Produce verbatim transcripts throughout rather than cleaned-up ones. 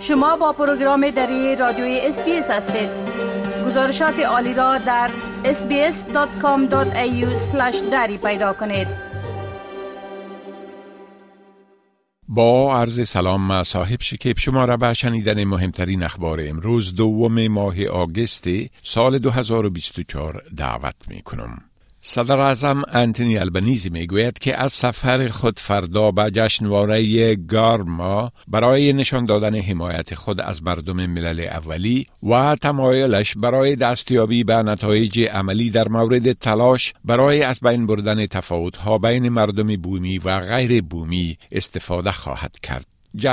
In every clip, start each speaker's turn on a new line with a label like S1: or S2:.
S1: شما با پروگرام دری رادیوی اس بی اس هستید. گزارشات عالی را در اس بی اس دات کام دات ای یو اسلش دری پیدا کنید.
S2: با عرض سلام صاحب شکیب شما را به شنیدن مهمترین اخبار امروز دوم ماه آگوست سال دو هزار و بیست و چهار دعوت می کنم. صدر اعظم انتونی البنیزی می گوید که از سفر خود فردا به جشنواره گارما برای نشان دادن حمایت خود از مردم ملل اولی و تمایلش برای دستیابی به نتایج عملی در مورد تلاش برای از بین بردن تفاوت‌ها بین مردم بومی و غیر بومی استفاده خواهد کرد.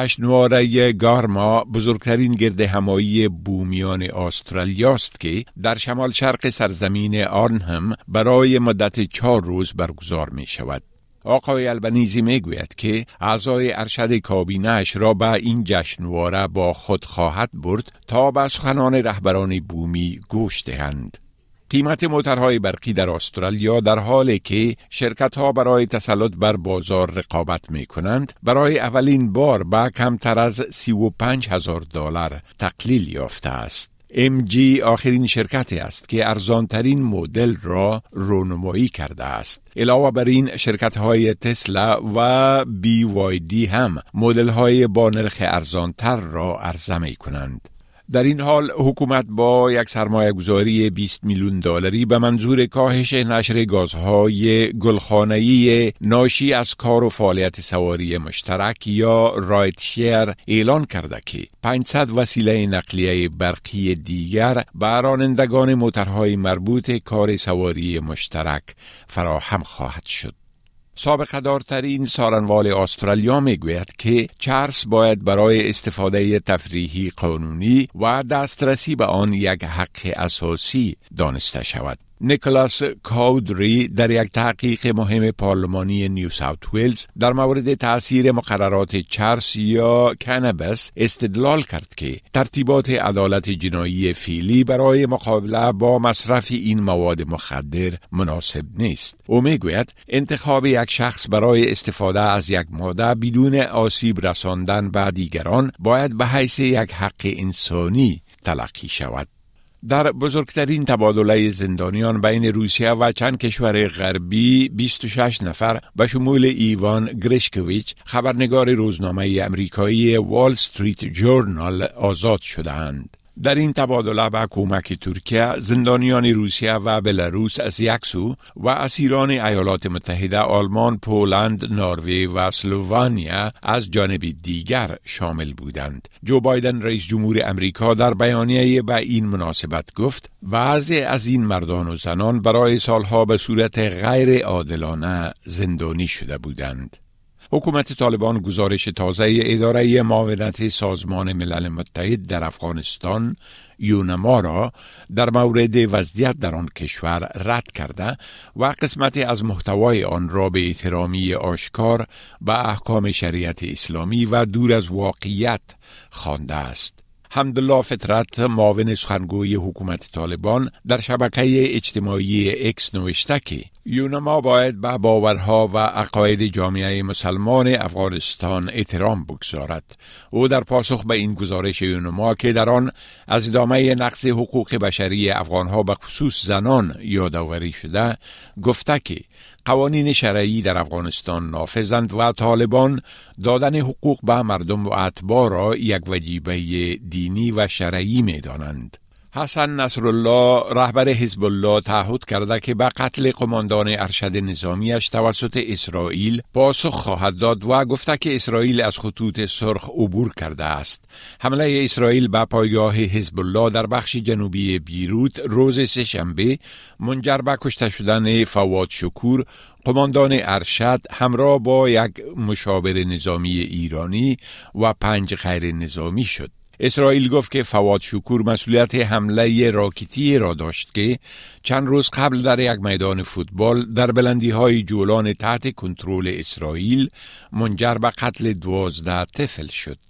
S2: جشنواره گارما بزرگترین گرد همایی بومیان استرالیا است که در شمال شرق سرزمین آرنهم برای مدت چهار روز برگزار می شود. آقای البنیزی می گوید که اعضای ارشد کابینه‌اش را به این جشنواره با خود خواهد برد تا به سخنان رهبران بومی گوش دهند. قیمت موتورهای برقی در استرالیا در حالی که شرکت‌ها برای تسلط بر بازار رقابت می‌کنند برای اولین بار به کمتر از سی و پنج هزار دلار تقلیل یافته است. ام جی آخرین شرکتی است که ارزانترین مدل را رونمایی کرده است. علاوه بر این شرکت‌های تسلا و بی وای دی هم مدل‌های با نرخ ارزانتر را عرضه می‌کنند. در این حال حکومت با یک سرمایه گذاری بیست میلیون دلاری به منظور کاهش نشر گازهای گلخانه‌ای ناشی از کار و فعالیت سواری مشترک یا رایت شیر اعلان کرده که پانصد وسیله نقلیه برقی دیگر به رانندگان موتورهای مربوط کار سواری مشترک فراهم خواهد شد. سابقه دارترین سارنوال استرالیا می گوید که چرس باید برای استفاده تفریحی قانونی و دسترسی به آن یک حق اساسی دانسته شود. نیکلاس کاودری در یک تحقیق مهم پارلمانی نیو ساوت ویلز در مورد تأثیر مقررات چرس یا کانابیس استدلال کرد که ترتیبات عدالت جنایی فعلی برای مقابله با مصرف این مواد مخدر مناسب نیست. او میگوید انتخاب یک شخص برای استفاده از یک ماده بدون آسیب رساندن به دیگران باید به حیث یک حق انسانی تلقی شود. در بزرگترین تبادله زندانیان بین روسیه و چند کشور غربی بیست و شش نفر به شمول ایوان گریشکویچ خبرنگار روزنامه امریکایی وال استریت جورنال آزاد شدند. در این تبادله به کمک ترکیه زندانیان روسیه و بلاروس از یک سو و اسیران ایالات متحده، آلمان، پولند، نروژ و اسلوونیا از جانب دیگر شامل بودند. جو بایدن رئیس جمهور امریکا در بیانیه به این مناسبت گفت بعضی از این مردان و زنان برای سالها به صورت غیر عادلانه زندانی شده بودند. حکومت طالبان گزارش تازه اداره معاونت سازمان ملل متحد در افغانستان یونما را در مورد وضعیت در آن کشور رد کرده و قسمتی از محتوای آن را به احترامی آشکار به احکام شریعت اسلامی و دور از واقعیت خوانده است. حمدالله فطرت معاون سخنگوی حکومت طالبان در شبکه اجتماعی اکس نوشته که یونما باید به باورها و عقاید جامعه مسلمان افغانستان احترام بگذارد. او در پاسخ به این گزارش یونما که در آن از ادامه نقض حقوق بشری افغانها به خصوص زنان یادآوری شده گفته که قوانین شرعی در افغانستان نافذند و طالبان دادن حقوق به مردم و اتباع را یک وجیبه دینی و شرعی می دانند. حسن نصرالله رهبر حزب الله تعهد کرده که به قتل قماندان ارشد نظامیش توسط اسرائیل پاسخ خواهد داد و گفته که اسرائیل از خطوط سرخ عبور کرده است. حمله اسرائیل به پایگاه حزب الله در بخش جنوبی بیروت روز سه‌شنبه منجر به کشته شدن فواد شکور قماندان ارشد همراه با یک مشاور نظامی ایرانی و پنج غیر نظامی شد. اسرائیل گفت که فواد شکور مسئولیت حمله راکتی را داشت که چند روز قبل در یک میدان فوتبال در بلندی‌های جولان تحت کنترل اسرائیل منجر به قتل دوازده طفل شد.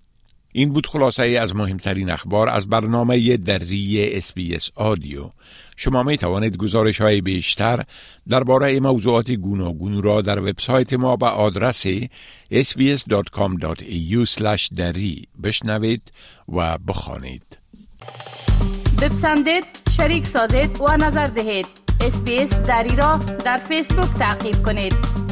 S2: این بود خلاصه ای از مهمترین اخبار از برنامه دری اس بی اس آدیو. شما می توانید گزارش های بیشتر درباره موضوعات گوناگون را در وبسایت ما به آدرس اس بی اس دات کام دات ای یو اسلش دری بشنوید و بخوانید.
S1: بپسندید، شریک سازید و نظر دهید. اس بی اس دری را در فیسبوک تعقیب کنید.